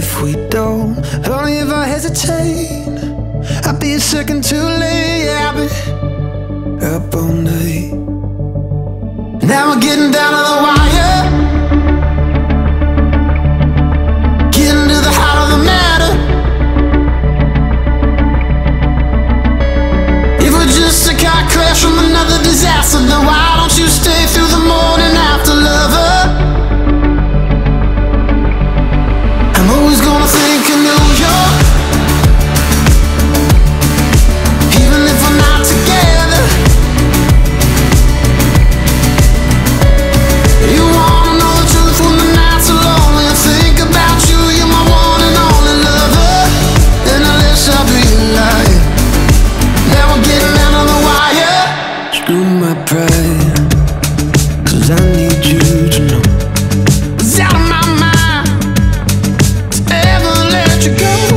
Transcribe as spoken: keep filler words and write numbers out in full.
if we don't? Only if I hesitate, I'll be a second too late. Yeah, I'll be up all night. Now we're getting down to the wire, getting to the heart of the matter. If we're just a car crash from another disaster, then why don't you stay through the morning after, lover? I'm always gonna think of New York, even if we're not together. You wanna know the truth when the nights are lonely. I think about you, you're my one and only lover, and unless I'll be lying. Now we're getting down on the wire. Screw my pride, 'cause I need you to know it's out of my mind to ever let you go.